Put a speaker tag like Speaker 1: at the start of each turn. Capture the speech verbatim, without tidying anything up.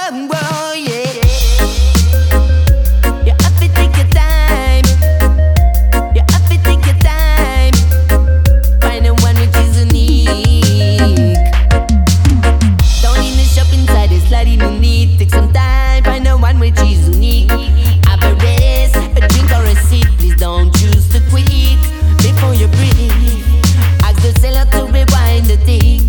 Speaker 1: whoa, whoa, yeah. You have to take your time. You have to take your time. Find the one which is unique. Don't need the shop inside, it's sliding no need. Take some time, find the one which is unique. Have a rest, a drink or a sip. Please don't choose to quit before you breathe. Ask the seller to rewind the thing.